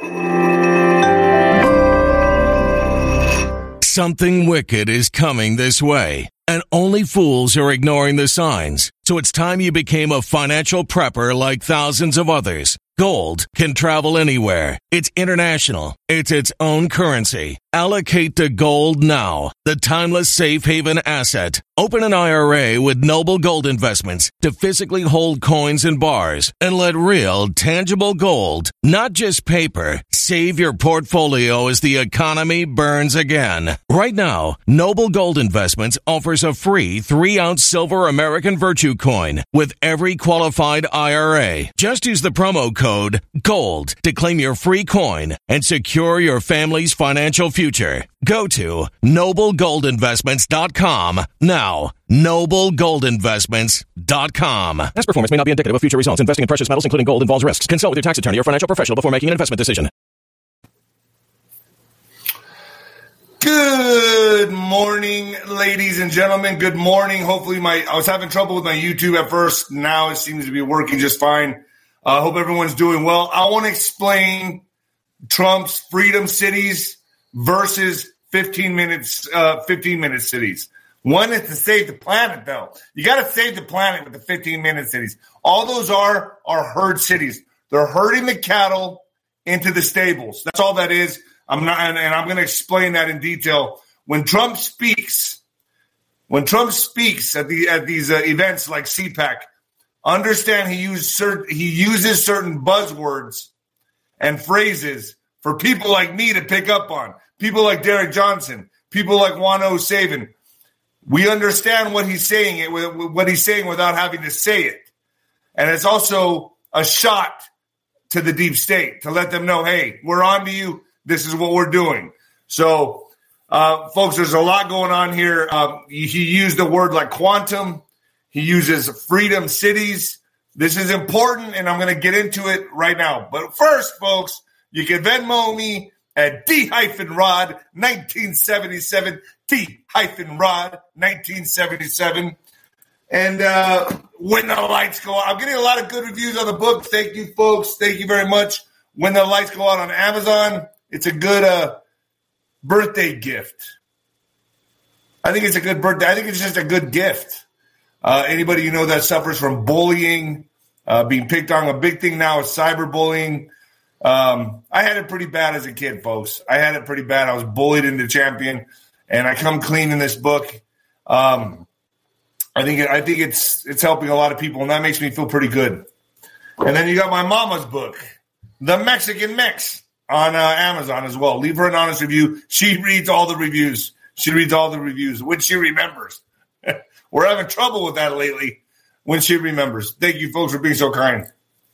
Something wicked is coming this way, and only fools are ignoring the signs. So it's time you became a financial prepper like thousands of others. Gold can travel anywhere. It's international. It's its own currency. Allocate to gold now, the timeless safe haven asset. Open an IRA with Noble Gold Investments to physically hold coins and bars and let real, tangible gold, not just paper, save your portfolio as the economy burns again. Right now, Noble Gold Investments offers a free 3-ounce silver American Virtue coin with every qualified IRA. Just use the promo code GOLD to claim your free coin and secure your family's financial future. Go to noblegoldinvestments.com now. noblegoldinvestments.com. Past performance may not be indicative of future results. Investing in precious metals, including gold, involves risks. Consult with your tax attorney or financial professional before making an investment decision. Good morning, ladies and gentlemen. Good morning. Hopefully I was having trouble with my YouTube at first. Now it seems to be working just fine. I hope everyone's doing well. I want to explain Trump's freedom cities versus 15-minute cities. One is to save the planet, though. You got to save the planet with the 15-minute cities. All those are herd cities. They're herding the cattle into the stables. That's all that is. I'm going to explain that in detail. When Trump speaks at these events like CPAC, understand he uses certain buzzwords and phrases for people like me to pick up on. People like Derek Johnson, people like Juan O'Savin. We understand what he's saying without having to say it. And it's also a shot to the deep state to let them know, hey, we're on to you. This is what we're doing. So, folks, there's a lot going on here. He used a word like quantum. He uses freedom cities. This is important, and I'm going to get into it right now. But first, folks, you can Venmo me at D-Rod 1977, D-Rod 1977. And When the Lights Go Out. I'm getting a lot of good reviews on the book. Thank you, folks. Thank you very much. When the Lights Go Out on Amazon. It's a good birthday gift. I think it's a good birthday. I think it's just a good gift. Anybody you know that suffers from bullying, being picked on, a big thing now is cyberbullying. I had it pretty bad as a kid, folks. I had it pretty bad. I was bullied into champion, and I come clean in this book. I think it's helping a lot of people, and that makes me feel pretty good. And then you got my mama's book, The Mexican Mix, on Amazon as well. Leave her an honest review. She reads all the reviews. When she remembers. We're having trouble with that lately. When she remembers. Thank you, folks, for being so kind.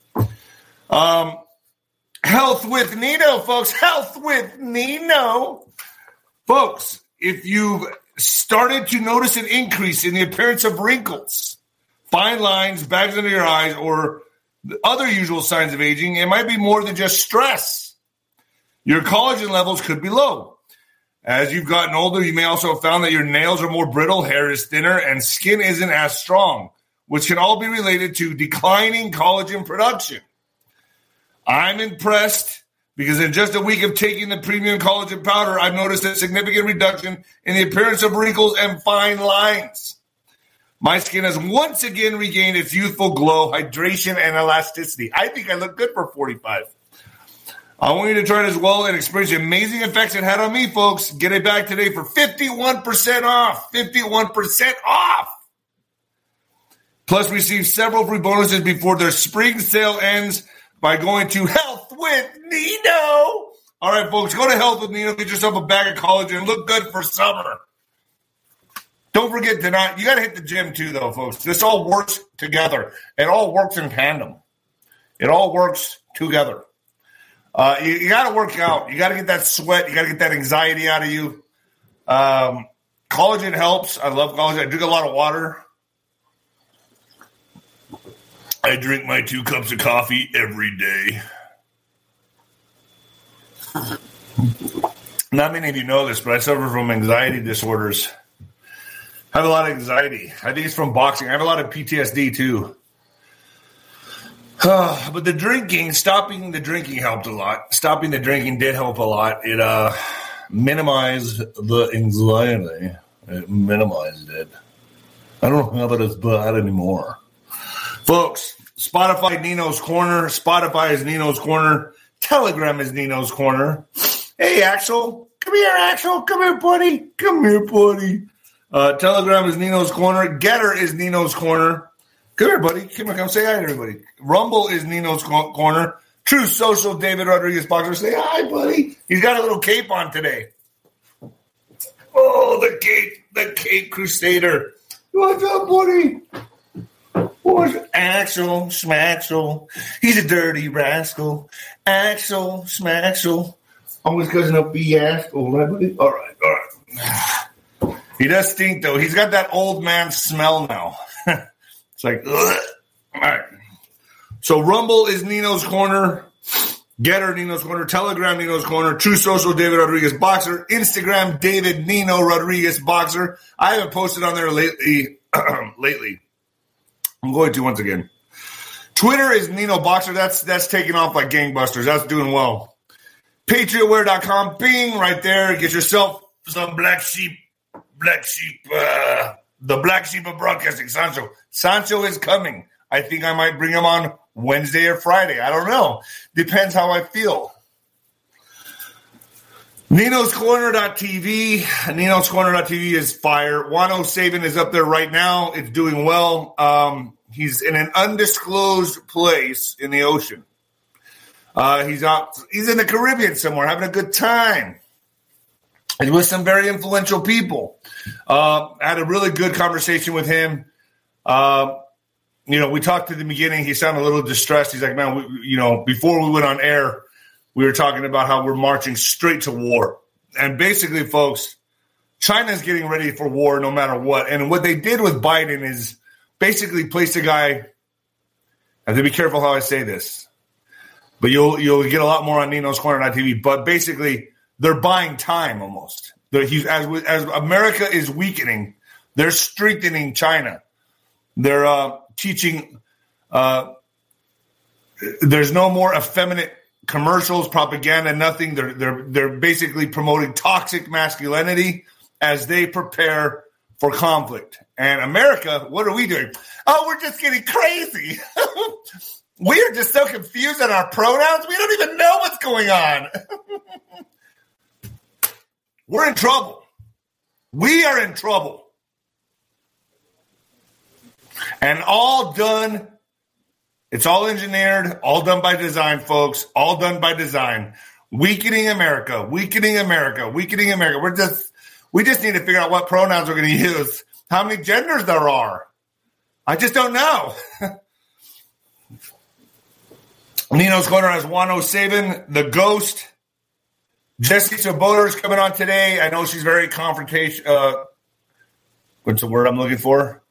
Health with Nino, folks. Health with Nino. Folks, if you've started to notice an increase in the appearance of wrinkles, fine lines, bags under your eyes, or other usual signs of aging, it might be more than just stress. Your collagen levels could be low. As you've gotten older, you may also have found that your nails are more brittle, hair is thinner, and skin isn't as strong, which can all be related to declining collagen production. I'm impressed because in just a week of taking the premium collagen powder, I've noticed a significant reduction in the appearance of wrinkles and fine lines. My skin has once again regained its youthful glow, hydration, and elasticity. I think I look good for 45. I want you to try it as well and experience the amazing effects it had on me, folks. Get it back today for 51% off. 51% off. Plus, receive several free bonuses before their spring sale ends by going to Health with Nino. All right, folks, go to Health with Nino. Get yourself a bag of collagen and look good for summer. Don't forget you got to hit the gym too, though, folks. This all works together. It all works in tandem. It all works together. You got to work out. You got to get that sweat. You got to get that anxiety out of you. Collagen helps. I love collagen. I drink a lot of water. I drink my 2 cups of coffee every day. Not many of you know this, but I suffer from anxiety disorders. I have a lot of anxiety. I think it's from boxing. I have a lot of PTSD, too. But stopping the drinking helped a lot. Stopping the drinking did help a lot. It minimized the anxiety. It minimized it. I don't have it as bad anymore. Folks, Spotify Nino's Corner. Spotify is Nino's Corner. Telegram is Nino's Corner. Hey, Axel. Come here, Axel. Come here, buddy. Come here, buddy. Telegram is Nino's Corner. Getter is Nino's Corner. Come here, buddy. Come say hi to everybody. Rumble is Nino's Corner. True Social, David Rodriguez Boxer. Say hi, buddy. He's got a little cape on today. Oh, the cape crusader. What's up, buddy? What's Axel Schmaxel? He's a dirty rascal. Axel Schmaxel. Always cousin of Fiasco, right, buddy? All right. He does stink, though. He's got that old man smell now. It's like, ugh. All right. So Rumble is Nino's Corner. Getter, Nino's Corner. Telegram, Nino's Corner. True Social, David Rodriguez Boxer. Instagram, David Nino Rodriguez Boxer. I haven't posted on there lately. I'm going to once again. Twitter is Nino Boxer. That's taking off like gangbusters. That's doing well. PatriotWear.com. Bing, right there. Get yourself some black sheep. The black sheep of broadcasting, Sancho. Sancho is coming. I think I might bring him on Wednesday or Friday. I don't know. Depends how I feel. NinosCorner.tv. NinosCorner.tv is fire. Wano Saban is up there right now. It's doing well. He's in an undisclosed place in the ocean. He's in the Caribbean somewhere having a good time. And with some very influential people. I had a really good conversation with him. We talked at the beginning. He sounded a little distressed. He's like, man, before we went on air, we were talking about how we're marching straight to war. And basically, folks, China's getting ready for war no matter what. And what they did with Biden is basically place a guy. I have to be careful how I say this. But you'll get a lot more on Nino's Corner.tv. But basically, they're buying time almost. As America is weakening, they're strengthening China. They're teaching there's no more effeminate commercials, propaganda, nothing. They're basically promoting toxic masculinity as they prepare for conflict. And America, what are we doing? Oh, we're just getting crazy. We are just so confused on our pronouns. We don't even know what's going on. We're in trouble. We are in trouble. And all done, it's all engineered, all done by design, folks. All done by design. Weakening America, weakening America, weakening America. We just need to figure out what pronouns we're going to use, how many genders there are. I just don't know. Nino's Corner has Wano Saban, the Ghost. Jesse Svoboda is coming on today. I know she's very confrontational. What's the word I'm looking for?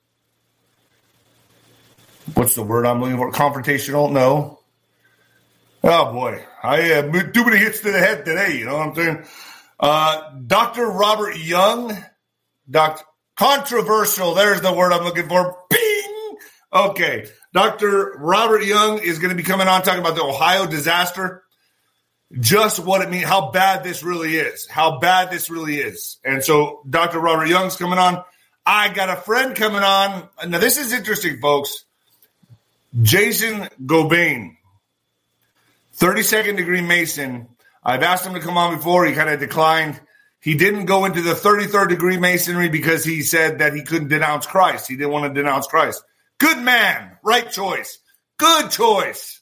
Confrontational? No. Oh, boy. I have too many hits to the head today. You know what I'm saying? Dr. Robert Young. Controversial. There's the word I'm looking for. Bing! Okay. Dr. Robert Young is going to be coming on talking about the Ohio disaster. Just what it means, how bad this really is. And so Dr. Robert Young's coming on. I got a friend coming on. Now, this is interesting, folks. Jason Gobain, 32nd degree Mason. I've asked him to come on before. He kind of declined. He didn't go into the 33rd degree Masonry because he said that he couldn't denounce Christ. He didn't want to denounce Christ. Good man. Right choice. Good choice.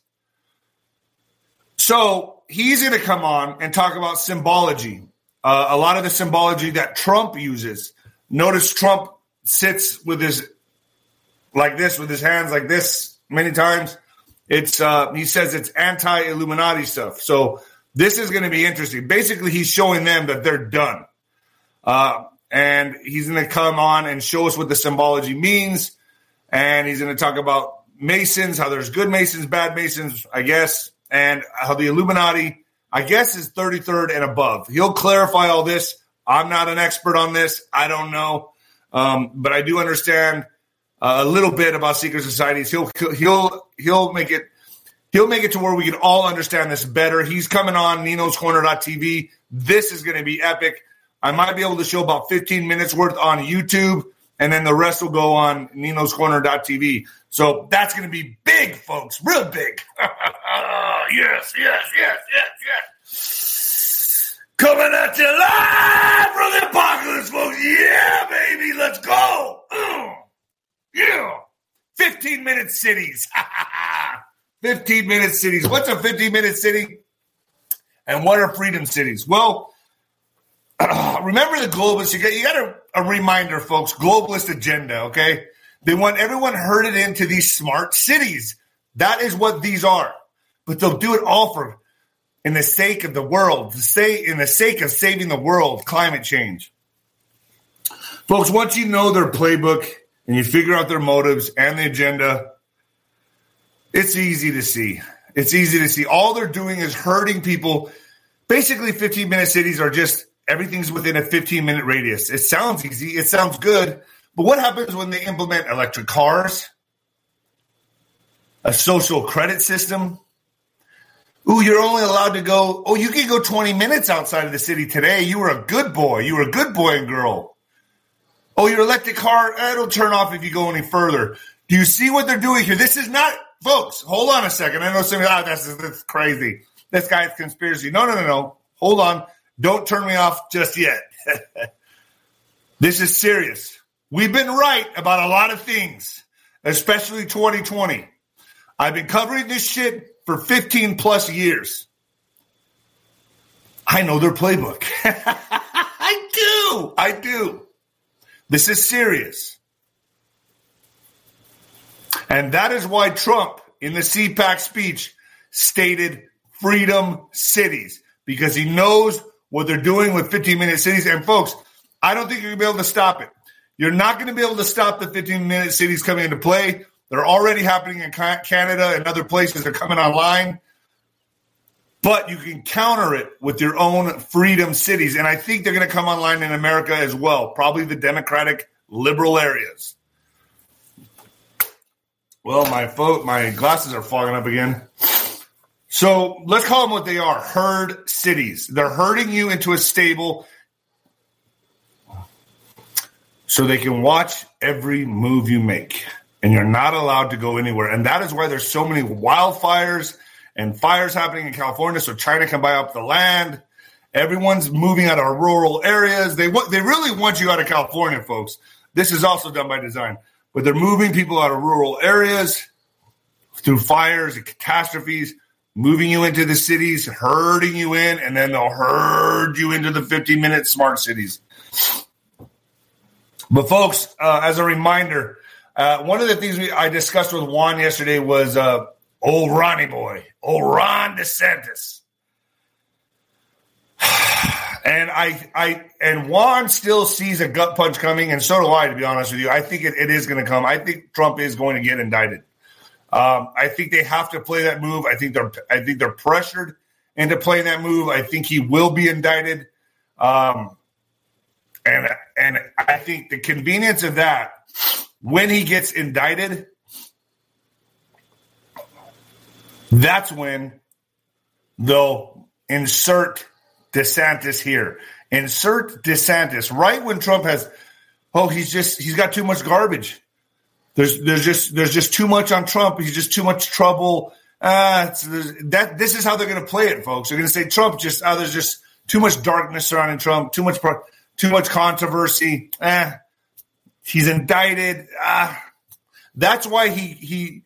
So he's going to come on and talk about symbology. A lot of the symbology that Trump uses. Notice Trump sits with his like this, with his hands like this many times. It's he says it's anti-Illuminati stuff. So this is going to be interesting. Basically, he's showing them that they're done. And he's going to come on and show us what the symbology means. And he's going to talk about Masons, how there's good Masons, bad Masons, I guess, and how the Illuminati, I guess, is 33rd and above. He'll clarify all this. I'm not an expert on this. I don't know. But I do understand a little bit about secret societies. He'll make it. He'll make it to where we can all understand this better. He's coming on Nino'sCorner.tv. This is going to be epic. I might be able to show about 15 minutes worth on YouTube, and then the rest will go on Nino'sCorner.tv. So that's going to be big, folks, real big. Yes. Coming at you live from the apocalypse, folks. Yeah, baby, let's go. Yeah. 15-minute cities. 15-minute cities. What's a 15-minute city? And what are freedom cities? Well, remember the globalists. You got a reminder, folks. Globalist agenda, okay? They want everyone herded into these smart cities. That is what these are. But they'll do it all for in the sake of the world, in the sake of saving the world, climate change. Folks, once you know their playbook and you figure out their motives and the agenda, it's easy to see. It's easy to see. All they're doing is hurting people. Basically, 15-minute cities are just everything's within a 15-minute radius. It sounds easy. It sounds good. But what happens when they implement electric cars, a social credit system? Ooh, you're only allowed to go, you can go 20 minutes outside of the city today. You were a good boy. You were a good boy and girl. Oh, your electric car, it'll turn off if you go any further. Do you see what they're doing here? This is not, folks, hold on a second. I know somebody, that's crazy. This guy's conspiracy. No. Hold on. Don't turn me off just yet. This is serious. We've been right about a lot of things, especially 2020. I've been covering this shit for 15 plus years. I know their playbook. I do. This is serious. And that is why Trump, in the CPAC speech, stated freedom cities, because he knows what they're doing with 15-minute cities. And, folks, I don't think you're going to be able to stop it. You're not going to be able to stop the 15-minute cities coming into play. They're already happening in Canada and other places. They're coming online. But you can counter it with your own freedom cities. And I think they're going to come online in America as well, probably the Democratic liberal areas. Well, my glasses are fogging up again. So let's call them what they are, herd cities. They're herding you into a stable so they can watch every move you make. And you're not allowed to go anywhere. And that is why there's so many wildfires and fires happening in California, so China can buy up the land. Everyone's moving out of rural areas. They really want you out of California, folks. This is also done by design. But they're moving people out of rural areas through fires and catastrophes, moving you into the cities, herding you in, and then they'll herd you into the 15-minute smart cities. But, folks, as a reminder, one of the things I discussed with Juan yesterday was old Ronnie boy, old Ron DeSantis. And Juan still sees a gut punch coming, and so do I, to be honest with you. I think it is going to come. I think Trump is going to get indicted. I think they have to play that move. I think they're pressured into playing that move. I think he will be indicted. And I think the convenience of that, when he gets indicted, that's when they'll insert DeSantis here. Insert DeSantis right when Trump has, he's got too much garbage. There's just too much on Trump. He's just too much trouble. This is how they're going to play it, folks. They're going to say Trump there's just too much darkness surrounding Trump, too much controversy. He's indicted. That's why he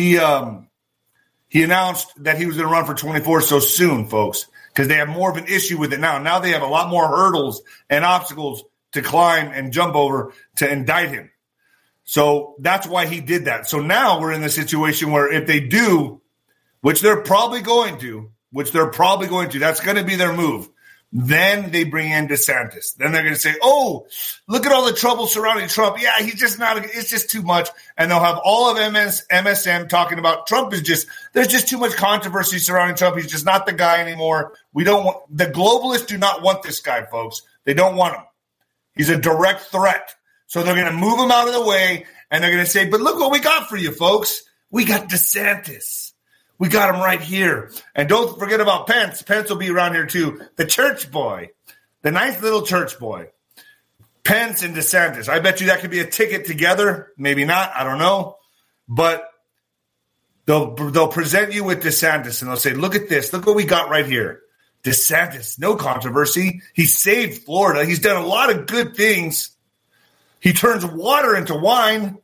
announced that he was going to run for 24 so soon, folks, because they have more of an issue with it now. Now they have a lot more hurdles and obstacles to climb and jump over to indict him. So that's why he did that. So now we're in the situation where if they do, which they're probably going to, that's going to be their move. Then they bring in DeSantis. Then they're going to say, look at all the trouble surrounding Trump. Yeah, it's just too much. And they'll have all of MSM talking about Trump there's just too much controversy surrounding Trump. He's just not the guy anymore. The globalists do not want this guy, folks. They don't want him. He's a direct threat. So they're going to move him out of the way, and they're going to say, but look what we got for you, folks. We got DeSantis. We got him right here. And don't forget about Pence. Pence will be around here too. The church boy. The nice little church boy. Pence and DeSantis. I bet you that could be a ticket together. Maybe not. I don't know. But they'll present you with DeSantis and they'll say, look at this. Look what we got right here. DeSantis, no controversy. He saved Florida. He's done a lot of good things. He turns water into wine.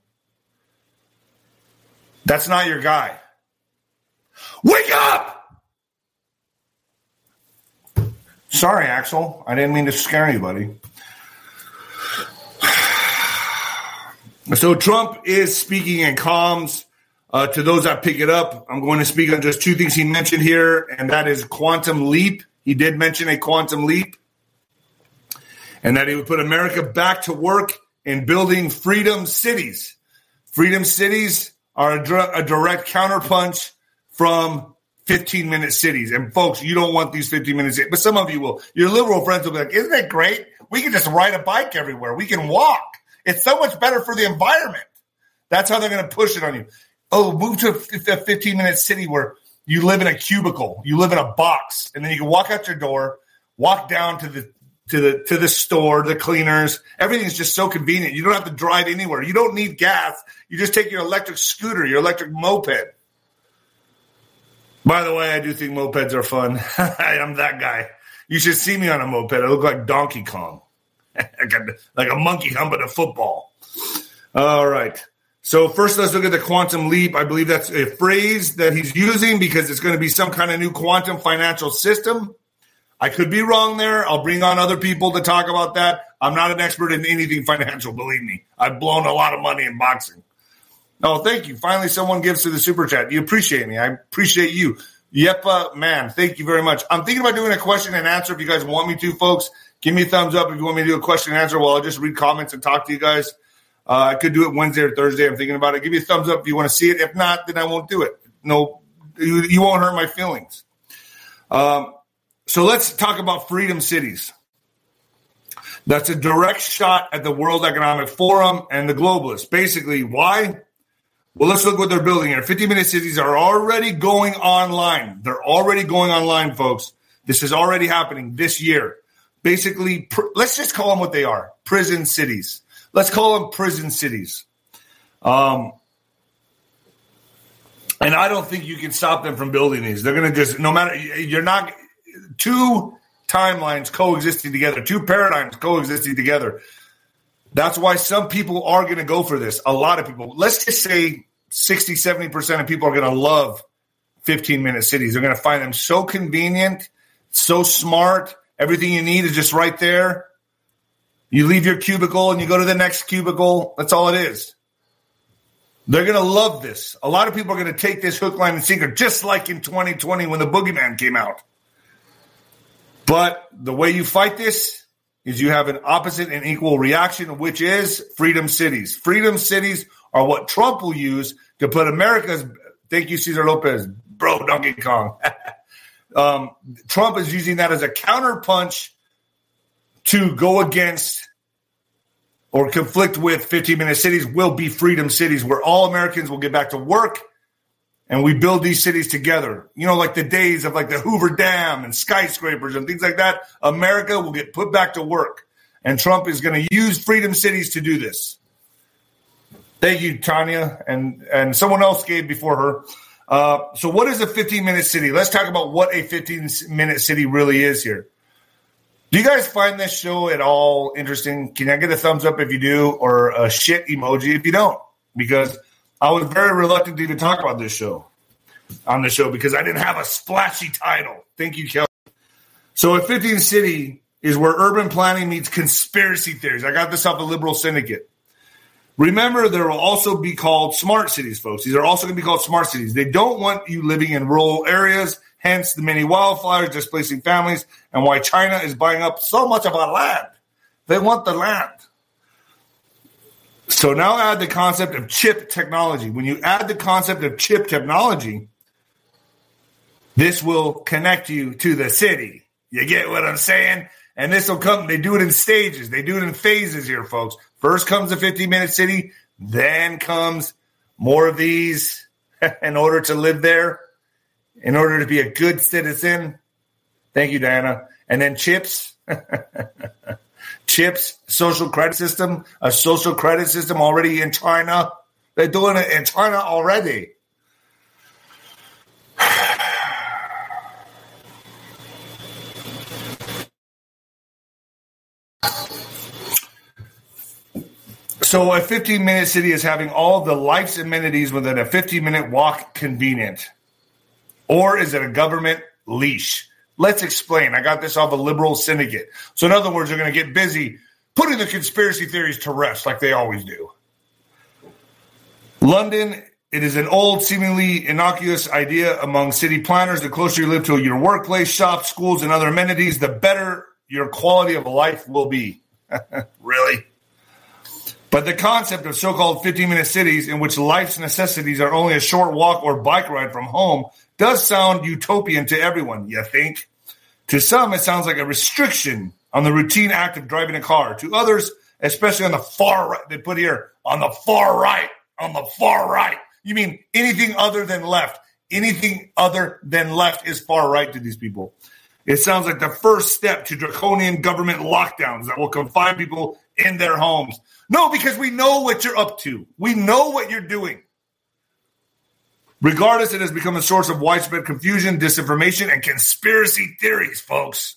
That's not your guy. Wake up! Sorry, Axel. I didn't mean to scare anybody. So Trump is speaking in comms. To those that pick it up, I'm going to speak on just two things he mentioned here, and that is quantum leap. He did mention a quantum leap, and that he would put America back to work in building freedom cities. Freedom cities are a direct counterpunch from 15-minute cities. And, folks, you don't want these 15-minute cities, but some of you will. Your liberal friends will be like, isn't it great? We can just ride a bike everywhere. We can walk. It's so much better for the environment. That's how they're going to push it on you. Oh, move to a 15-minute city where you live in a cubicle, you live in a box, and then you can walk out your door, walk down to the store, the cleaners. Everything's just so convenient. You don't have to drive anywhere. You don't need gas. You just take your electric scooter, your electric moped. By the way, I do think mopeds are fun. I'm that guy. You should see me on a moped. I look like Donkey Kong, like a monkey humping a football. All right. So first, let's look at the quantum leap. I believe that's a phrase that he's using because it's going to be some kind of new quantum financial system. I could be wrong there. I'll bring on other people to talk about that. I'm not an expert in anything financial, believe me. I've blown a lot of money in boxing. Oh, thank you. Finally, someone gives to the super chat. You appreciate me. I appreciate you. Yep, man, thank you very much. I'm thinking about doing a question and answer if you guys want me to, folks. Give me a thumbs up if you want me to do a question and answer. Well, I'll just read comments and talk to you guys. I could do it Wednesday or Thursday. I'm thinking about it. Give me a thumbs up if you want to see it. If not, then I won't do it. No, you won't hurt my feelings. So let's talk about freedom cities. That's a direct shot at the World Economic Forum and the globalists. Basically, why? Well, let's look what they're building here. 50-minute cities are already going online. They're already going online, folks. This is already happening this year. Basically, let's just call them what they are, prison cities. Let's call them prison cities. And I don't think you can stop them from building these. They're going to just, no matter, you're not, two timelines coexisting together, two paradigms coexisting together. That's why some people are going to go for this. A lot of people. Let's just say 60, 70% of people are going to love 15-minute cities. They're going to find them so convenient, so smart. Everything you need is just right there. You leave your cubicle and you go to the next cubicle. That's all it is. They're going to love this. A lot of people are going to take this hook, line, and sinker, just like in 2020 when the boogeyman came out. But the way you fight this is you have an opposite and equal reaction, which is freedom cities. Freedom cities are what Trump will use to put America's – thank you, Cesar Lopez, bro, Donkey Kong. Trump is using that as a counterpunch to go against or conflict with 15-minute cities will be freedom cities where all Americans will get back to work and we build these cities together. You know, like the days of like the Hoover Dam and skyscrapers and things like that. America will get put back to work. And Trump is going to use freedom cities to do this. Thank you, Tanya. And someone else gave before her. So what is a 15-minute city? Let's talk about what a 15-minute city really is here. Do you guys find this show at all interesting? Can I get a thumbs up if you do or a shit emoji if you don't? Because I was very reluctant to even talk about this show on the show because I didn't have a splashy title. Thank you, Kelly. So a 15 city is where urban planning meets conspiracy theories. I got this off the Liberal Syndicate. Remember, there will also be called smart cities, folks. These are also going to be called smart cities. They don't want you living in rural areas, hence the many wildfires displacing families and why China is buying up so much of our land. They want the land. So now add the concept of chip technology. When you add the concept of chip technology, this will connect you to the city. You get what I'm saying? And this will come, they do it in stages. They do it in phases here, folks. First comes a 15-minute city, then comes more of these in order to live there. in order to be a good citizen. Thank you, Diana. And then CHIPS. CHIPS, social credit system, a social credit system already in China. They're doing it in China already. So a 15-minute city is having all the life's amenities within a 15-minute walk convenient. Or is it a government leash? Let's explain. I got this off a liberal syndicate. So in other words, they're going to get busy putting the conspiracy theories to rest like they always do. London, it is an old, seemingly innocuous idea among city planners. The closer you live to your workplace, shops, schools, and other amenities, the better your quality of life will be. Really? But the concept of so-called 15-minute cities in which life's necessities are only a short walk or bike ride from home does sound utopian to everyone, you think? To some, it sounds like a restriction on the routine act of driving a car. To others, especially on the far right, they put here, on the far right. You mean anything other than left. Anything other than left is far right to these people. It sounds like the first step to draconian government lockdowns that will confine people in their homes. No, because we know what you're up to. We know what you're doing. Regardless, it has become a source of widespread confusion, disinformation, and conspiracy theories, folks.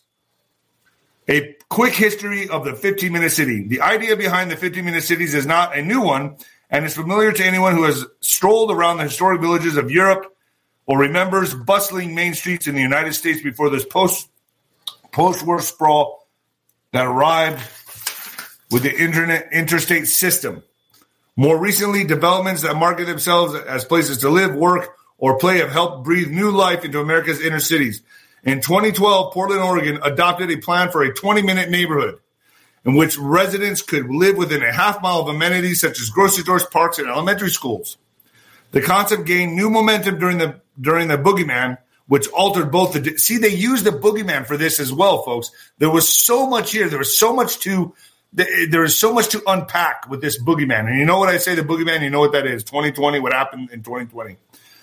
A quick history of the 15-minute city. The idea behind the 15-minute cities is not a new one, and is familiar to anyone who has strolled around the historic villages of Europe or remembers bustling main streets in the United States before this post-war sprawl that arrived with the interstate system. More recently, developments that market themselves as places to live, work, or play have helped breathe new life into America's inner cities. In 2012, Portland, Oregon adopted a plan for a 20-minute neighborhood in which residents could live within a half mile of amenities such as grocery stores, parks, and elementary schools. The concept gained new momentum during the boogeyman, which altered both the... See, they used the boogeyman for this as well, folks. There was so much here. There is so much to unpack with this boogeyman. And you know what I say, the boogeyman, you know what that is. 2020, what happened in 2020.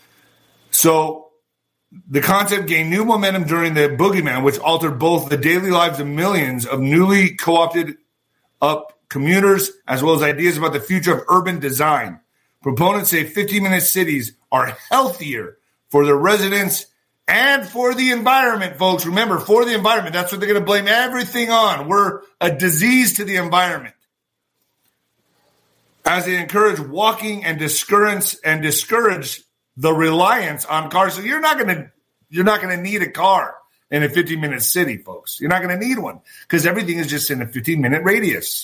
So the concept gained new momentum during the boogeyman, which altered both the daily lives of millions of newly co-opted up commuters, as well as ideas about the future of urban design. Proponents say 15-minute cities are healthier for the residents and for the environment, folks. Remember, for the environment, that's what they're going to blame everything on. We're a disease to the environment. As they encourage walking and discourage the reliance on cars. So you're not going to need a car in a 15-minute city, folks. You're not going to need one because everything is just in a 15-minute radius.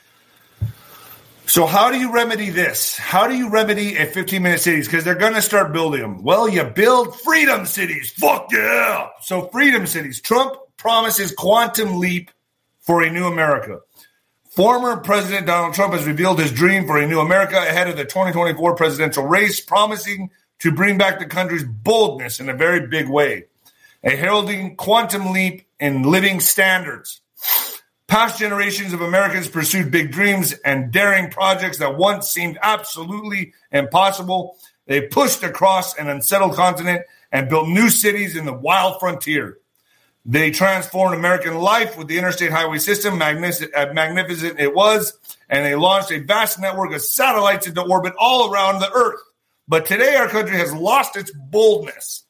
So how do you remedy this? How do you remedy a 15-minute cities? Because they're going to start building them. Well, you build freedom cities. Fuck yeah. So freedom cities. Trump promises quantum leap for a new America. Former President Donald Trump has revealed his dream for a new America ahead of the 2024 presidential race, promising to bring back the country's boldness in a very big way. A heralding quantum leap in living standards. Past generations of Americans pursued big dreams and daring projects that once seemed absolutely impossible. They pushed across an unsettled continent and built new cities in the wild frontier. They transformed American life with the interstate highway system, magnificent it was, and they launched a vast network of satellites into orbit all around the earth. But today our country has lost its boldness.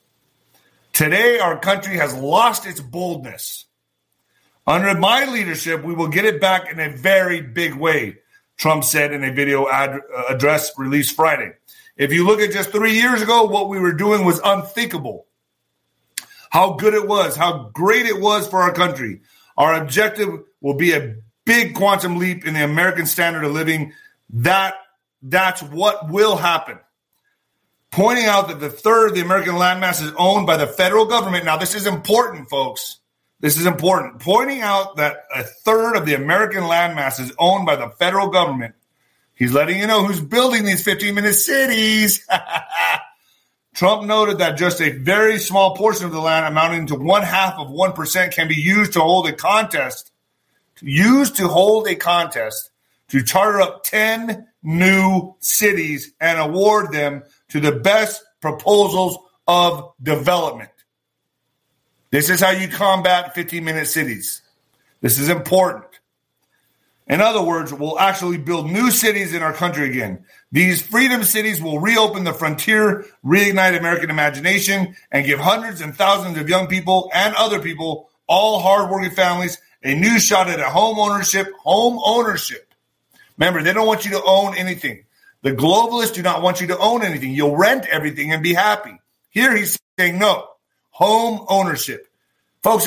Under my leadership, we will get it back in a very big way, Trump said in a video address released Friday. If you look at just 3 years ago, what we were doing was unthinkable. How good it was, how great it was for our country. Our objective will be a big quantum leap in the American standard of living. That's what will happen. Pointing out that the third of the American landmass is owned by the federal government. Now, this is important, folks. This is important. Pointing out that a third of the American landmass is owned by the federal government. He's letting you know who's building these 15-minute cities. Trump noted that just a very small portion of the land, amounting to 0.5% can be used to hold a contest. To charter up 10 new cities and award them to the best proposals of development. This is how you combat 15-minute cities. This is important. In other words, we'll actually build new cities in our country again. These freedom cities will reopen the frontier, reignite American imagination, and give hundreds and thousands of young people and other people, all hardworking families, a new shot at home ownership. Home ownership. Remember, they don't want you to own anything. The globalists do not want you to own anything. You'll rent everything and be happy. Here he's saying no. Home ownership. Folks,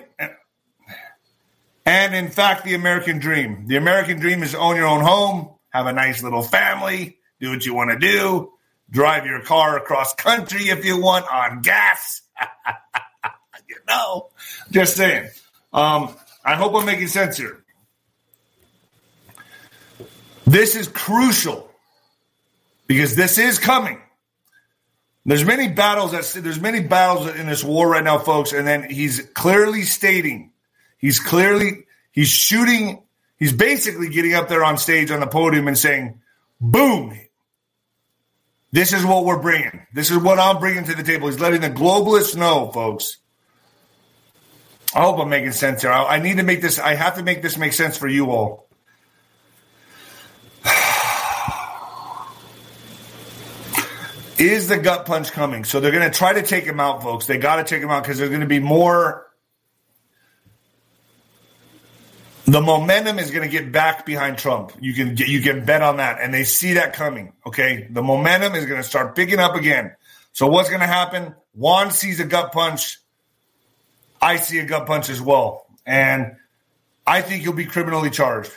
and in fact, the American dream. The American dream is to own your own home, have a nice little family, do what you want to do, drive your car across country if you want on gas. Just saying. I hope I'm making sense here. This is crucial because this is coming. There's many battles in this war right now, folks, and then he's clearly stating, he's shooting, he's basically getting up there on stage on the podium and saying, boom, this is what we're bringing. This is what I'm bringing to the table. He's letting the globalists know, folks. I hope I'm making sense here. I need to make this, I have to make this make sense for you all. Is the gut punch coming? So they're going to try to take him out, folks. They got to take him out because there's going to be more. The momentum is going to get back behind Trump. You can bet on that, and they see that coming. Okay, the momentum is going to start picking up again. So what's going to happen? Juan sees a gut punch. I see a gut punch as well, and I think he'll be criminally charged.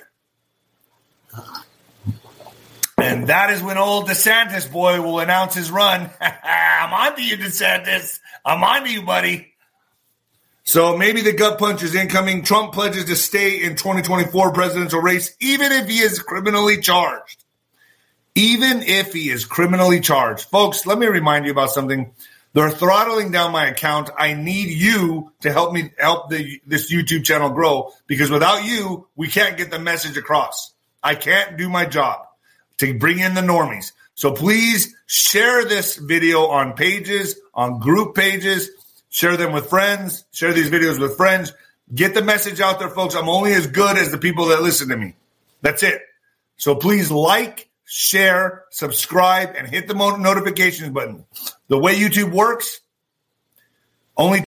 And that is when old DeSantis boy will announce his run. I'm on to you, DeSantis. I'm on to you, buddy. So maybe the gut punch is incoming. Trump pledges to stay in 2024 presidential race, even if he is criminally charged. Even if he is criminally charged. Folks, let me remind you about something. They're throttling down my account. I need you to help this YouTube channel grow, because without you, we can't get the message across. I can't do my job to bring in the normies. So please share this video on pages, on group pages, share them with friends, share these videos with friends. Get the message out there, folks. I'm only as good as the people that listen to me. That's it. So please like, share, subscribe, and hit the notifications button. The way YouTube works, only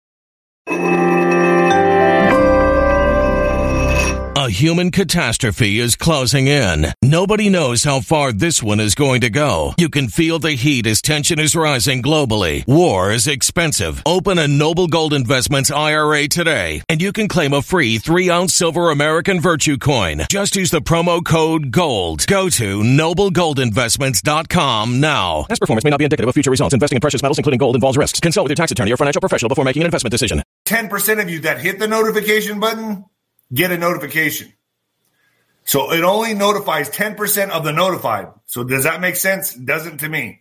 A human catastrophe is closing in. Nobody knows how far this one is going to go. You can feel the heat as tension is rising globally. War is expensive. Open a Noble Gold Investments IRA today, and you can claim a free 3-ounce silver American Virtue coin. Just use the promo code GOLD. Go to noblegoldinvestments.com now. Past performance may not be indicative of future results. Investing in precious metals, including gold, involves risks. Consult with your tax attorney or financial professional before making an investment decision. 10% of you that hit the notification button get a notification. So it only notifies 10% of the notified. So does that make sense? Doesn't to me.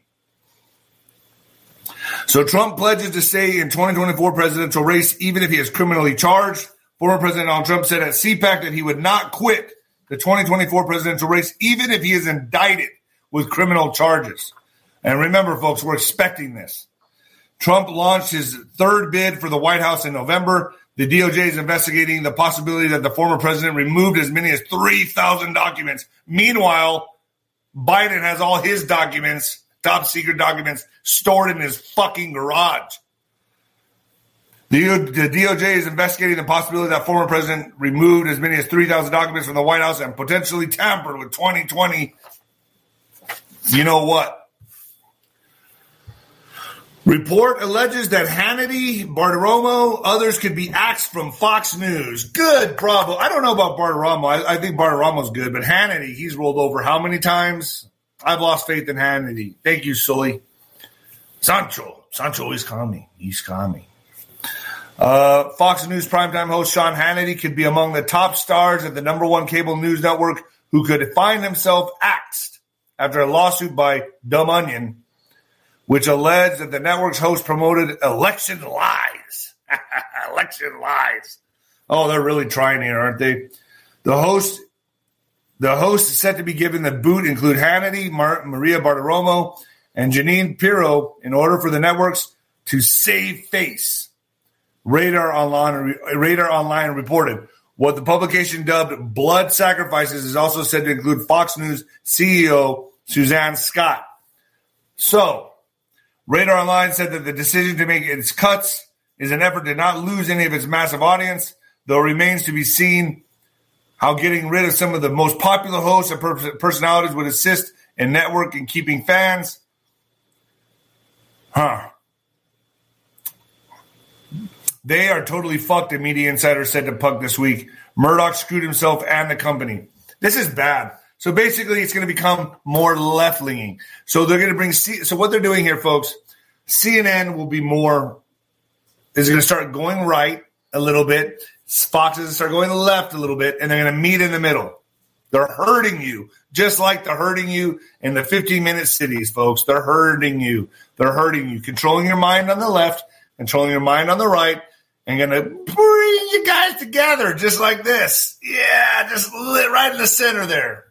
So Trump pledges to stay in 2024 presidential race even if he is criminally charged. Former President Donald Trump said at CPAC that he would not quit the 2024 presidential race even if he is indicted with criminal charges. And remember, folks, we're expecting this. Trump launched his third bid for the White House in November. The DOJ is investigating the possibility that the former president removed as many as 3,000 documents. Meanwhile, Biden has all his documents, top secret documents, stored in his fucking garage. The DOJ is investigating the possibility that former president removed as many as 3,000 documents from the White House and potentially tampered with 2020. You know what? Report alleges that Hannity, Bartiromo, others could be axed from Fox News. Good, bravo. I don't know about Bartiromo. I think Bartiromo's good, but Hannity, he's rolled over how many times? I've lost faith in Hannity. Thank you, Sully. Sancho is coming. He's coming. Fox News primetime host Sean Hannity could be among the top stars at the #1 cable news network who could find himself axed after a lawsuit by Dumb Onion, which alleged that the network's host promoted election lies. Election lies. Oh, they're really trying here, aren't they? The host is set to be given the boot include Hannity, Maria Bartiromo, and Janine Pirro in order for the networks to save face. Radar Online reported. What the publication dubbed blood sacrifices is also said to include Fox News CEO Suzanne Scott. So, Radar Online said that the decision to make its cuts is an effort to not lose any of its massive audience, though it remains to be seen how getting rid of some of the most popular hosts and personalities would assist in network and keeping fans. They are totally fucked, a media insider said to Puck this week. Murdoch screwed himself and the company. This is bad. So basically, it's going to become more left-leaning. So they're going to bring. So what they're doing here, folks, CNN will be more. Is going to start going right a little bit. Fox is going to start going left a little bit, and they're going to meet in the middle. They're hurting you, just like they're hurting you in the 15-minute cities, folks. They're hurting you. They're hurting you. Controlling your mind on the left, controlling your mind on the right, and going to bring you guys together just like this. Yeah, just right in the center there.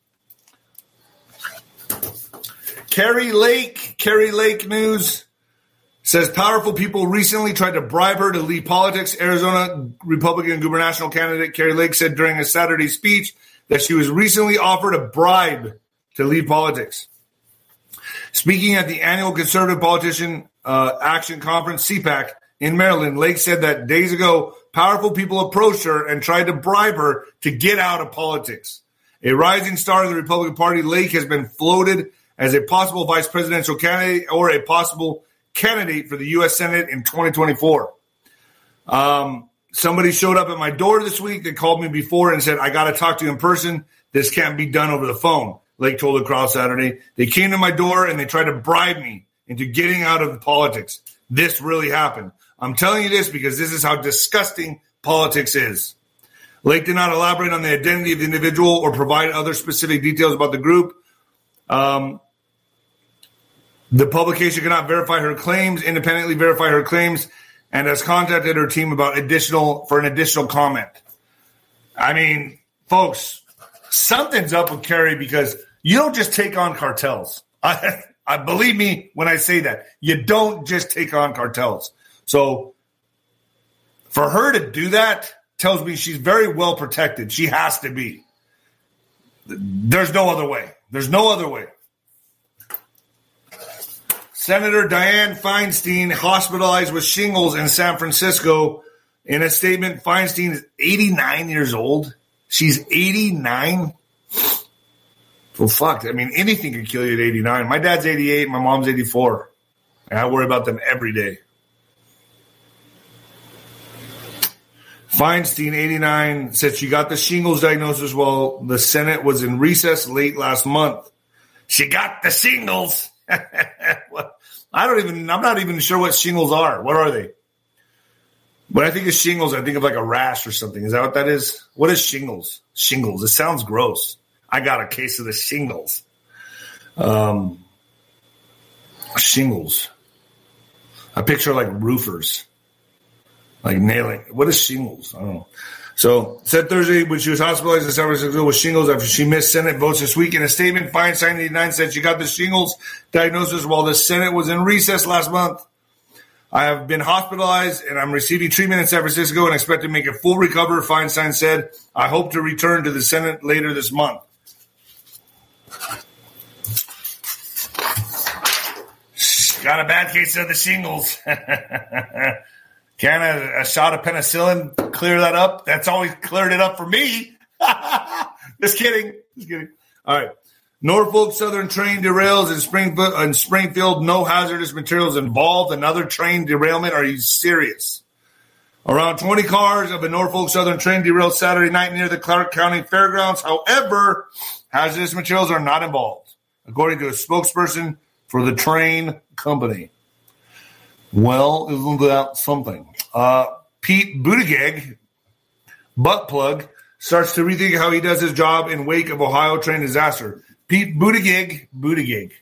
Carrie Lake News says powerful people recently tried to bribe her to leave politics. Arizona Republican gubernatorial candidate Carrie Lake said during a Saturday speech that she was recently offered a bribe to leave politics. Speaking at the annual Conservative Politician Action Conference, CPAC, in Maryland, Lake said that days ago, powerful people approached her and tried to bribe her to get out of politics. A rising star of the Republican Party, Lake has been floated as a possible vice presidential candidate or a possible candidate for the U.S. Senate in 2024. Somebody showed up at my door this week that called me before and said, I got to talk to you in person. This can't be done over the phone, Lake told the crowd Saturday. They came to my door and they tried to bribe me into getting out of politics. This really happened. I'm telling you this because this is how disgusting politics is. Lake did not elaborate on the identity of the individual or provide other specific details about the group. The publication cannot independently verify her claims, and has contacted her team about an additional comment. I mean, folks, something's up with Carrie because you don't just take on cartels. I believe me when I say that. You don't just take on cartels. So for her to do that tells me she's very well protected. She has to be. There's no other way. There's no other way. Senator Dianne Feinstein hospitalized with shingles in San Francisco. In a statement, Feinstein is 89 years old. She's 89. Well, fuck. I mean, anything could kill you at 89. My dad's 88. My mom's 84. And I worry about them every day. Feinstein, 89, said she got the shingles diagnosis while the Senate was in recess late last month. She got the shingles. I'm not even sure what shingles are. What are they? When I think of shingles, I think of like a rash or something. Is that what that is? What is shingles? Shingles. It sounds gross. I got a case of the shingles. Shingles. I picture like roofers. Like nailing. What is shingles? I don't know. So, said Thursday when she was hospitalized in San Francisco with shingles after she missed Senate votes this week. In a statement, Feinstein, 89, said she got the shingles diagnosis while the Senate was in recess last month. I have been hospitalized and I'm receiving treatment in San Francisco and expect to make a full recovery, Feinstein said. I hope to return to the Senate later this month. Got a bad case of the shingles. Can a shot of penicillin clear that up? That's always cleared it up for me. Just kidding. All right. Norfolk Southern train derails in Springfield. No hazardous materials involved. Another train derailment. Are you serious? Around 20 cars of a Norfolk Southern train derailed Saturday night near the Clark County Fairgrounds. However, hazardous materials are not involved, according to a spokesperson for the train company. Well, isn't that something? Pete Buttigieg, butt plug, starts to rethink how he does his job in wake of Ohio train disaster. Pete Buttigieg,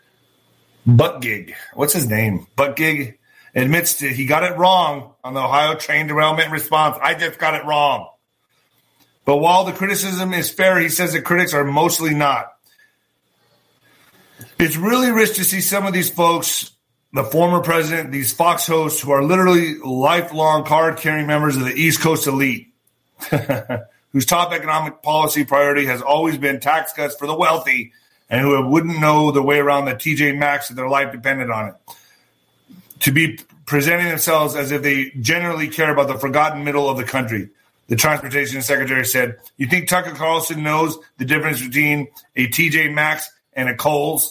what's his name? Buttigieg admits that he got it wrong on the Ohio train derailment response. I just got it wrong. But while the criticism is fair, he says the critics are mostly not. It's really rich to see some of these folks, the former president, these Fox hosts who are literally lifelong card-carrying members of the East Coast elite, whose top economic policy priority has always been tax cuts for the wealthy and who wouldn't know the way around the TJ Maxx if their life depended on it, to be presenting themselves as if they genuinely care about the forgotten middle of the country. The transportation secretary said, "You think Tucker Carlson knows the difference between a TJ Maxx and a Kohl's?"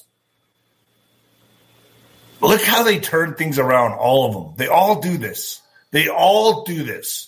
Look how they turn things around, all of them. They all do this. They all do this.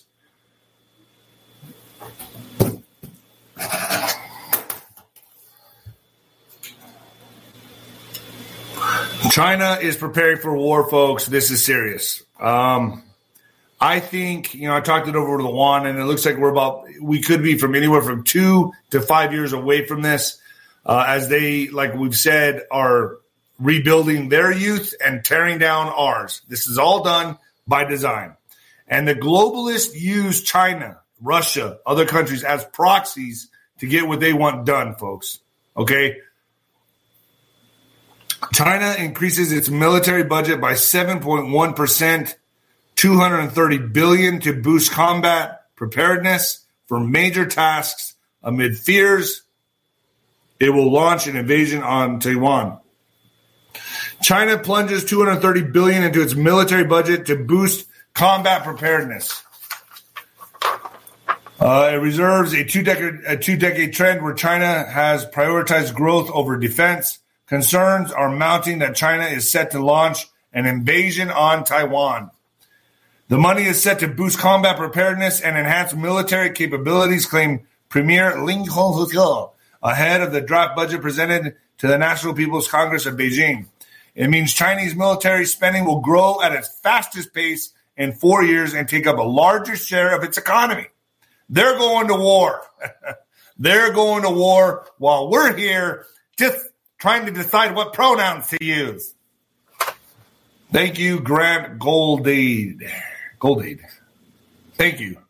China is preparing for war, folks. This is serious. I think, I talked it over to the Juan, and it looks like we could be from anywhere from 2 to 5 years away from this, as they, like we've said, are rebuilding their youth and tearing down ours. This is all done by design. And the globalists use China, Russia, other countries as proxies to get what they want done, folks. Okay? China increases its military budget by 7.1%, $230 billion to boost combat preparedness for major tasks amid fears it will launch an invasion on Taiwan. China plunges $230 billion into its military budget to boost combat preparedness. It reserves a two-decade trend where China has prioritized growth over defense. Concerns are mounting that China is set to launch an invasion on Taiwan. The money is set to boost combat preparedness and enhance military capabilities, claimed Premier Li Honghe ahead of the draft budget presented to the National People's Congress of Beijing. It means Chinese military spending will grow at its fastest pace in 4 years and take up a larger share of its economy. They're going to war. They're going to war while we're here just trying to decide what pronouns to use. Thank you, Grant Goldade. Thank you.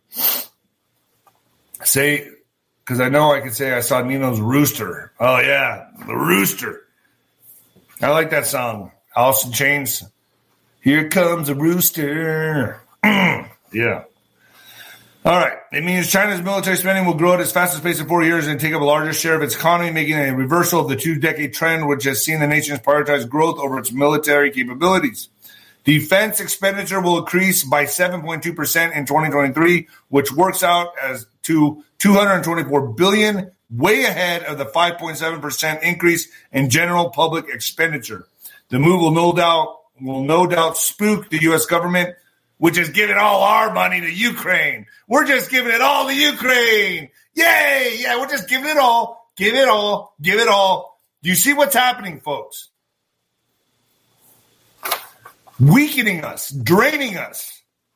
Because I know I can say I saw Nino's Rooster. Oh, yeah, the Rooster. I like that song. Alice in Chains. Here comes a rooster. Yeah. All right. It means China's military spending will grow at its fastest pace in 4 years and take up a larger share of its economy, making a reversal of the two-decade trend, which has seen the nation's prioritize growth over its military capabilities. Defense expenditure will increase by 7.2% in 2023, which works out as to $224 billion, way ahead of the 5.7% increase in general public expenditure. The move will no doubt spook the U.S. government, which is giving all our money to Ukraine. We're just giving it all to Ukraine. Yay! Yeah, we're just giving it all. Give it all. Give it all. Do you see what's happening, folks? Weakening us, draining us.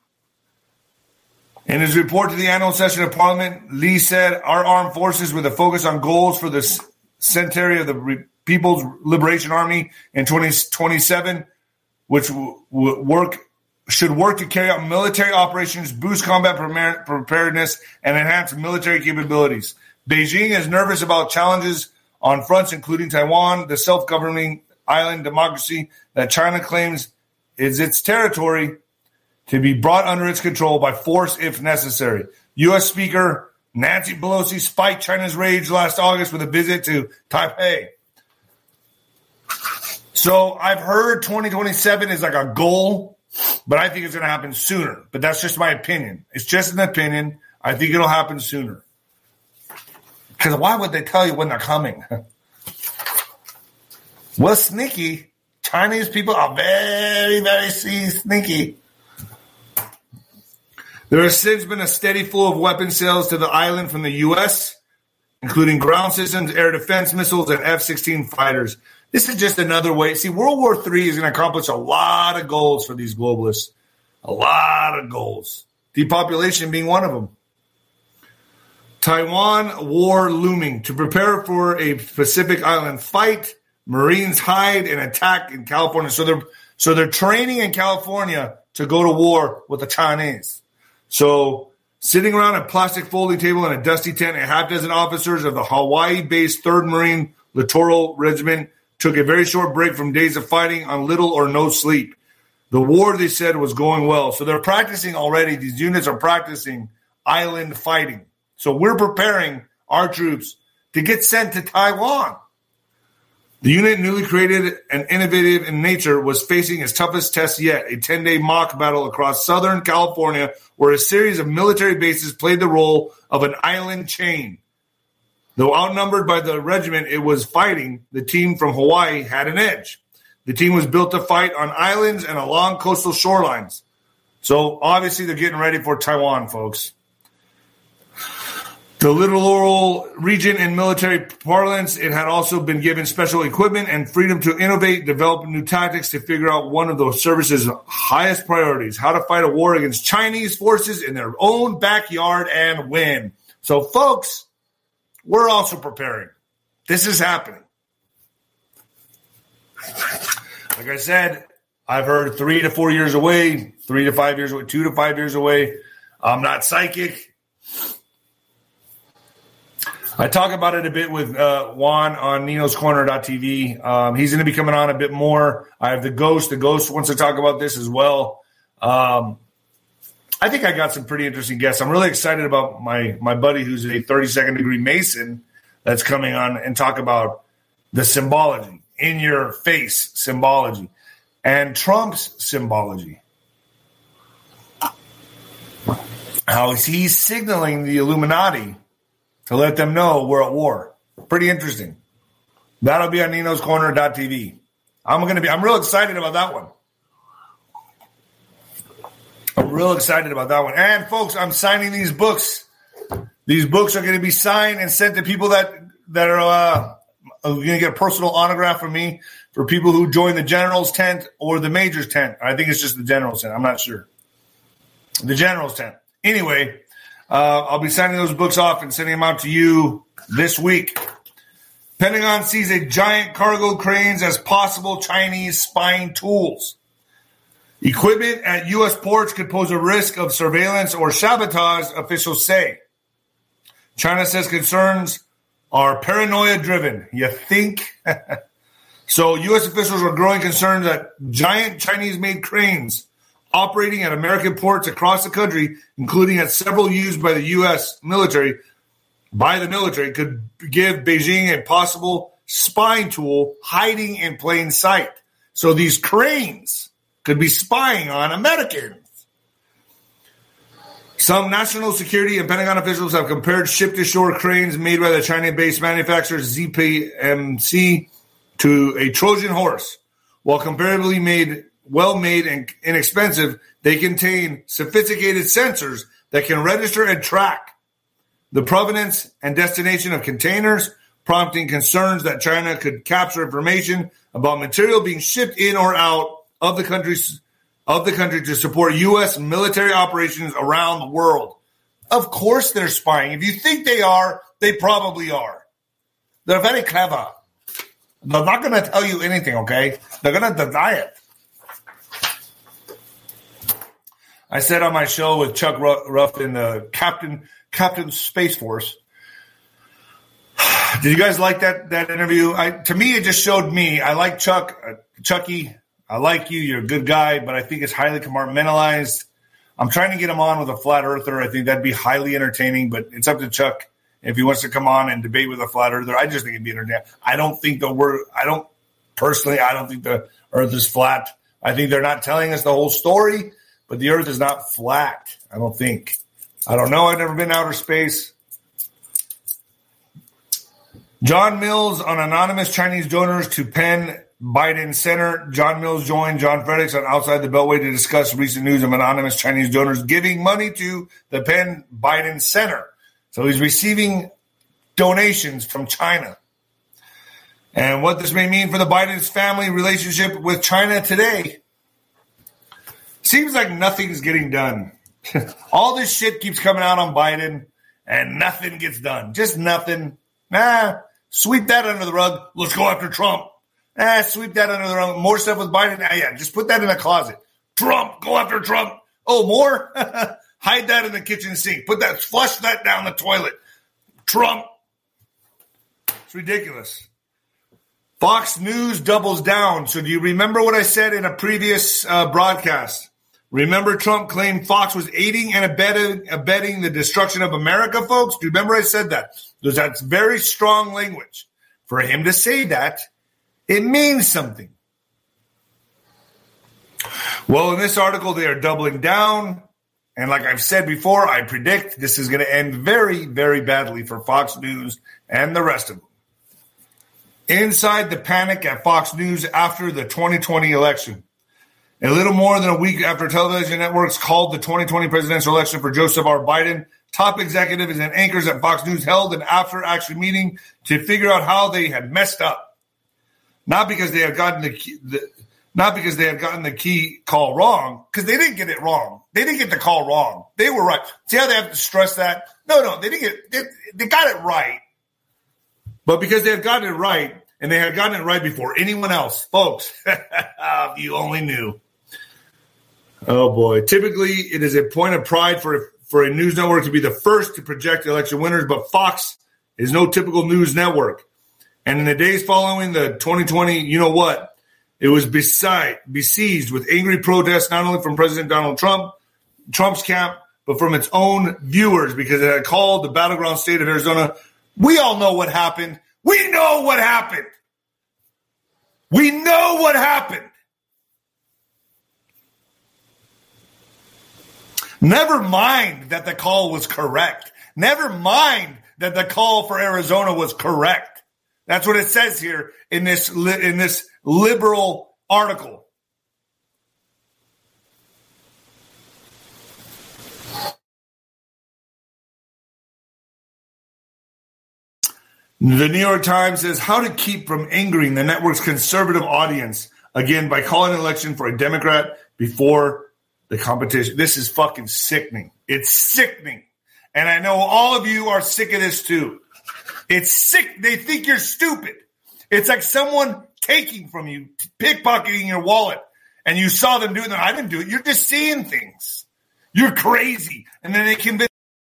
In his report to the annual session of Parliament, Lee said, our armed forces with a focus on goals for the centenary of the People's Liberation Army in 2027, which should work to carry out military operations, boost combat preparedness, and enhance military capabilities. Beijing is nervous about challenges on fronts including Taiwan, the self-governing island democracy that China claims is its territory, to be brought under its control by force if necessary. U.S. Speaker Nancy Pelosi spiked China's rage last August with a visit to Taipei. So I've heard 2027 is like a goal, but I think it's going to happen sooner. But that's just my opinion. It's just an opinion. I think it'll happen sooner. Because why would they tell you when they're coming? Well, sneaky. Chinese people are very, very sneaky. There has since been a steady flow of weapon sales to the island from the U.S., including ground systems, air defense missiles, and F-16 fighters. This is just another way. See, World War III is going to accomplish a lot of goals for these globalists. A lot of goals. Depopulation being one of them. Taiwan war looming. To prepare for a Pacific Island fight, Marines hide and attack in California. So they're training in California to go to war with the Chinese. So sitting around a plastic folding table in a dusty tent, a half dozen officers of the Hawaii-based 3rd Marine Littoral Regiment took a very short break from days of fighting on little or no sleep. The war, they said, was going well. So they're practicing already. These units are practicing island fighting. So we're preparing our troops to get sent to Taiwan. The unit, newly created and innovative in nature, was facing its toughest test yet, a 10-day mock battle across Southern California where a series of military bases played the role of an island chain. Though outnumbered by the regiment it was fighting, the team from Hawaii had an edge. The team was built to fight on islands and along coastal shorelines. So obviously they're getting ready for Taiwan, folks. The littoral region in military parlance, it had also been given special equipment and freedom to innovate, develop new tactics to figure out one of the service's highest priorities, how to fight a war against Chinese forces in their own backyard and win. So, folks, we're also preparing. This is happening. Like I said, I've heard 3 to 4 years away, 3 to 5 years away, 2 to 5 years away. I'm not psychic. I talk about it a bit with Juan on Nino'sCorner.tv. He's going to be coming on a bit more. I have the Ghost. The Ghost wants to talk about this as well. I think I got some pretty interesting guests. I'm really excited about my buddy who's a 32nd degree Mason that's coming on and talk about the symbology, in-your-face symbology, and Trump's symbology. How he's signaling the Illuminati to let them know we're at war. Pretty interesting. That'll be on Nino'sCorner.tv. I'm real excited about that one. I'm real excited about that one. And folks, I'm signing these books. These books are going to be signed and sent to people that are going to get a personal autograph from me for people who join the General's tent or the Major's tent. I think it's just the General's tent. I'm not sure. The General's tent. Anyway, I'll be signing those books off and sending them out to you this week. Pentagon sees a giant cargo cranes as possible Chinese spying tools. Equipment at U.S. ports could pose a risk of surveillance or sabotage, officials say. China says concerns are paranoia-driven. You think? So U.S. officials are growing concerned that giant Chinese-made cranes operating at American ports across the country, including at several used by the U.S. military, could give Beijing a possible spying tool hiding in plain sight. So these cranes could be spying on Americans. Some national security and Pentagon officials have compared ship-to-shore cranes made by the China-based manufacturer ZPMC to a Trojan horse. While comparatively well-made and inexpensive, they contain sophisticated sensors that can register and track the provenance and destination of containers, prompting concerns that China could capture information about material being shipped in or out of the country to support U.S. military operations around the world. Of course they're spying. If you think they are, they probably are. They're very clever. They're not going to tell you anything, okay? They're going to deny it. I said on my show with Chuck Ruffin, the Captain Space Force. Did you guys like that interview? To me, it just showed me. I like Chucky. I like you. You're a good guy, but I think it's highly compartmentalized. I'm trying to get him on with a flat earther. I think that'd be highly entertaining, but it's up to Chuck if he wants to come on and debate with a flat earther. I just think it'd be entertaining. I don't think the earth is flat. I think they're not telling us the whole story. But the earth is not flat, I don't think. I don't know. I've never been to outer space. John Mills on anonymous Chinese donors to Penn Biden Center. John Mills joined John Fredericks on Outside the Beltway to discuss recent news of anonymous Chinese donors giving money to the Penn Biden Center. So he's receiving donations from China. And what this may mean for the Biden's family relationship with China today. Seems like nothing's getting done. All this shit keeps coming out on Biden, and nothing gets done. Just nothing. Sweep that under the rug. Let's go after Trump. Sweep that under the rug. More stuff with Biden. Yeah, just put that in the closet. Trump, go after Trump. Oh, more? Hide that in the kitchen sink. Flush that down the toilet. Trump. It's ridiculous. Fox News doubles down. So do you remember what I said in a previous broadcast? Remember Trump claimed Fox was aiding and abetting the destruction of America, folks? Do you remember I said that? Because that's very strong language. For him to say that, it means something. Well, in this article, they are doubling down. And like I've said before, I predict this is going to end very, very badly for Fox News and the rest of them. Inside the panic at Fox News after the 2020 election. A little more than a week after television networks called the 2020 presidential election for Joseph R. Biden, top executives and anchors at Fox News held an after-action meeting to figure out how they had messed up. Not because they had gotten the key call wrong, because they didn't get it wrong. They didn't get the call wrong. They were right. See how they have to stress that? No, they didn't they got it right. But because they had gotten it right, and they had gotten it right before anyone else, folks, you only knew. Oh, boy. Typically, it is a point of pride for a news network to be the first to project election winners, but Fox is no typical news network. And in the days following the 2020, you know what? It was besieged with angry protests, not only from President Donald Trump's camp, but from its own viewers, because it had called the battleground state of Arizona. We all know what happened. We know what happened. We know what happened. Never mind that the call was correct. Never mind that the call for Arizona was correct. That's what it says here in this liberal article. The New York Times says how to keep from angering the network's conservative audience, again, by calling an election for a Democrat before the competition. This is fucking sickening. It's sickening. And I know all of you are sick of this too. It's sick. They think you're stupid. It's like someone taking from you, pickpocketing your wallet, and you saw them doing that. I didn't do it. You're just seeing things. You're crazy. And then they convince.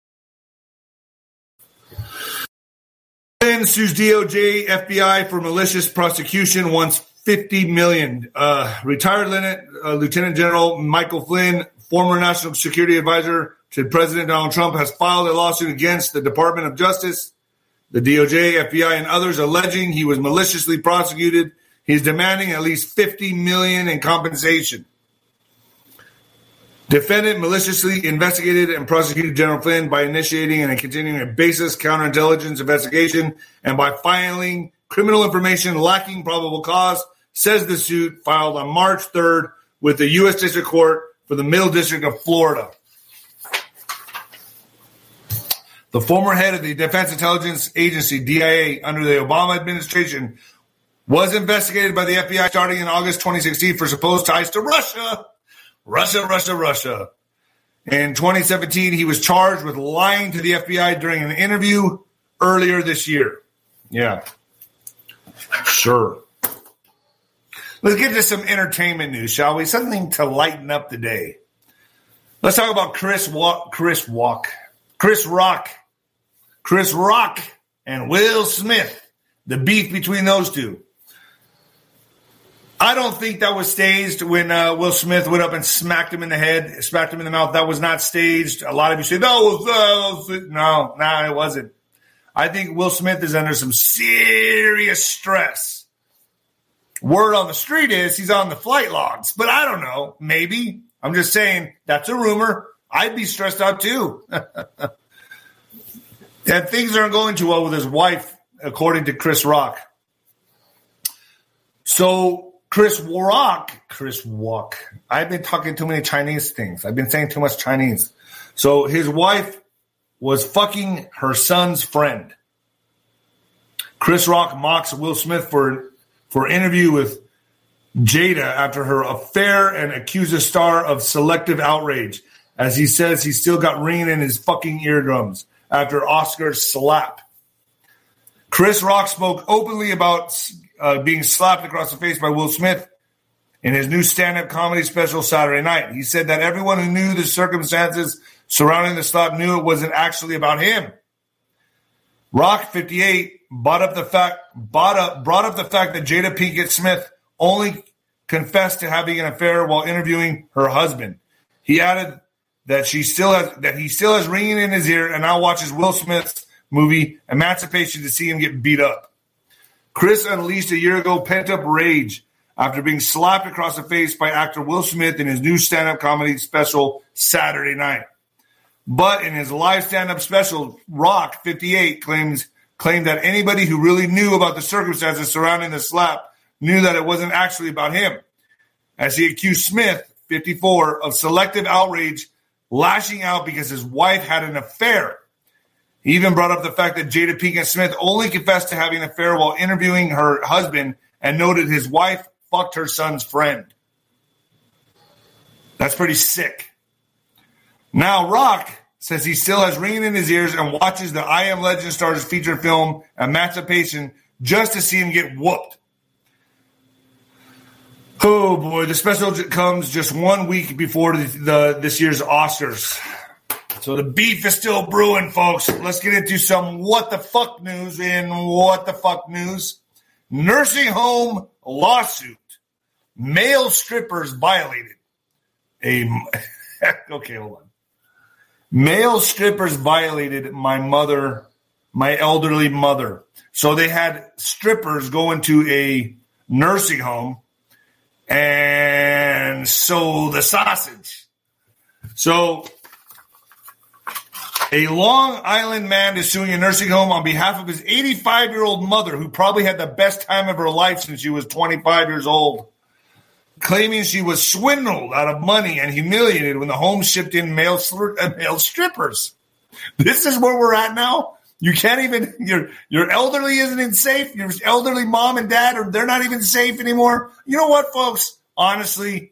Sues DOJ, FBI for malicious prosecution, wants $50 million. Retired Lieutenant General Michael Flynn, former National Security Advisor to President Donald Trump, has filed a lawsuit against the Department of Justice, the DOJ, FBI, and others, alleging he was maliciously prosecuted. He's demanding at least $50 million in compensation. Defendant maliciously investigated and prosecuted General Flynn by initiating and continuing a baseless counterintelligence investigation and by filing criminal information lacking probable cause, says the suit filed on March 3rd with the U.S. District Court for the Middle District of Florida. The former head of the Defense Intelligence Agency, DIA, under the Obama administration, was investigated by the FBI starting in August 2016 for supposed ties to Russia. Russia. In 2017, he was charged with lying to the FBI during an interview earlier this year. Yeah. Sure. Let's get to some entertainment news, shall we? Something to lighten up the day. Let's talk about Chris Rock and Will Smith, the beef between those two. I don't think that was staged when Will Smith went up and smacked him in the head, smacked him in the mouth. That was not staged. A lot of you say, no, it wasn't. I think Will Smith is under some serious stress. Word on the street is he's on the flight logs, but I don't know. Maybe. I'm just saying that's a rumor. I'd be stressed out too. And things aren't going too well with his wife, according to Chris Rock. So Chris Rock. I've been talking too many Chinese things. I've been saying too much Chinese. So his wife was fucking her son's friend. Chris Rock mocks Will Smith for interview with Jada after her affair and accuses star of selective outrage, as he says he still got ringing in his fucking eardrums after Oscar's slap. Chris Rock spoke openly about being slapped across the face by Will Smith in his new stand-up comedy special Saturday night. He said that everyone who knew the circumstances surrounding the slap knew it wasn't actually about him. Rock 58 brought up the fact that Jada Pinkett Smith only confessed to having an affair while interviewing her husband. He added that he still has ringing in his ear and now watches Will Smith's movie Emancipation to see him get beat up. Chris unleashed a year ago pent-up rage after being slapped across the face by actor Will Smith in his new stand-up comedy special Saturday Night. But in his live stand-up special, Rock 58 claimed that anybody who really knew about the circumstances surrounding the slap knew that it wasn't actually about him, as he accused Smith, 54, of selective outrage, lashing out because his wife had an affair. He even brought up the fact that Jada Pinkett Smith only confessed to having an affair while interviewing her husband and noted his wife fucked her son's friend. That's pretty sick. Now, Rock says he still has ringing in his ears and watches the I Am Legend star's feature film Emancipation just to see him get whooped. Oh, boy. The special comes just 1 week before this year's Oscars. So the beef is still brewing, folks. Let's get into some what the fuck news in what the fuck news. Nursing home lawsuit. Male strippers violated. Okay, hold on. Male strippers violated my elderly mother. So they had strippers go into a nursing home and sew the sausage. So a Long Island man is suing a nursing home on behalf of his 85-year-old mother, who probably had the best time of her life since she was 25 years old, claiming she was swindled out of money and humiliated when the home shipped in male strippers. This is where we're at now. You can't even, your elderly isn't safe. Your elderly mom and dad, they're not even safe anymore. You know what, folks? Honestly,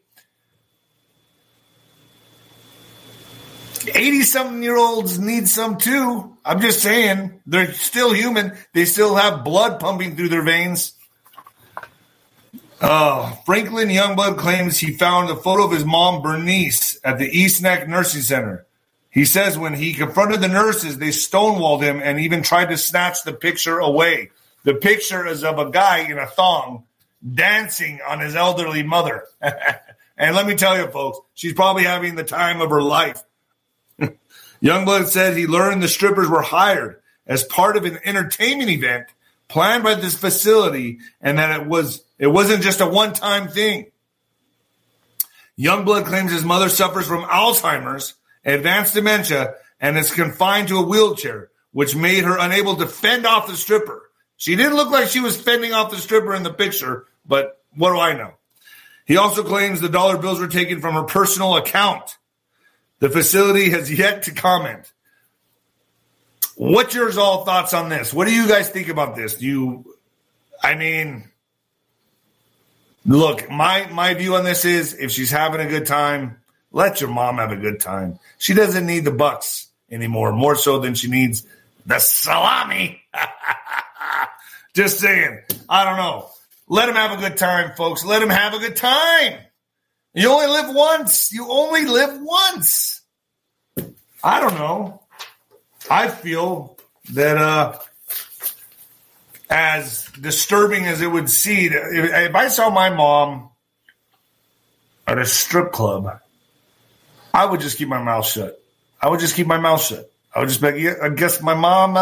80-something-year-olds need some too. I'm just saying, they're still human. They still have blood pumping through their veins. Franklin Youngblood claims he found a photo of his mom, Bernice, at the East Neck Nursing Center. He says when he confronted the nurses, they stonewalled him and even tried to snatch the picture away. The picture is of a guy in a thong dancing on his elderly mother. And let me tell you, folks, she's probably having the time of her life. Youngblood said he learned the strippers were hired as part of an entertainment event planned by this facility and that it wasn't just a one-time thing. Youngblood claims his mother suffers from Alzheimer's, advanced dementia, and is confined to a wheelchair, which made her unable to fend off the stripper. She didn't look like she was fending off the stripper in the picture, but what do I know? He also claims the dollar bills were taken from her personal account. The facility has yet to comment. What's your all thoughts on this? What do you guys think about this? Look, my view on this is if she's having a good time, let your mom have a good time. She doesn't need the bucks anymore, more so than she needs the salami. Just saying. I don't know. Let him have a good time, folks. Let him have a good time. You only live once. You only live once. I don't know. I feel that as disturbing as it would seem, if I saw my mom at a strip club, I would just keep my mouth shut. I would just be like, yeah, I guess my mom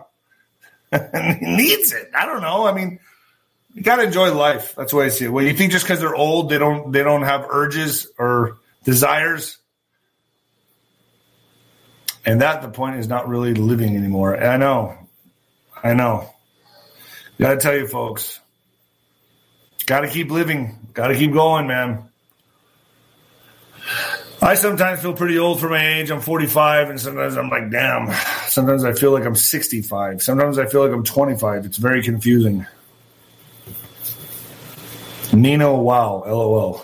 needs it. I don't know. I mean, you got to enjoy life. That's the way I see it. Well, you think just because they're old, they don't have urges or desires? And the point is not really living anymore. And I know. Got to tell you, folks, got to keep living. Got to keep going, man. I sometimes feel pretty old for my age. I'm 45, and sometimes I'm like, damn. Sometimes I feel like I'm 65. Sometimes I feel like I'm 25. It's very confusing. Nino, wow, LOL.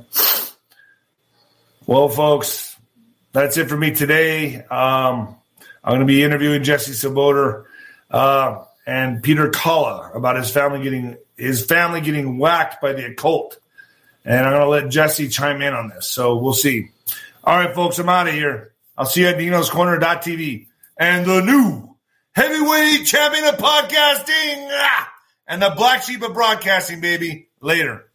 Well, folks, that's it for me today. I'm going to be interviewing Jesse Czebotar and Peter Kalla about his family getting whacked by the occult. And I'm going to let Jesse chime in on this. So we'll see. All right, folks, I'm out of here. I'll see you at Dino'sCorner.tv and the new heavyweight champion of podcasting, and the black sheep of broadcasting, baby. Later.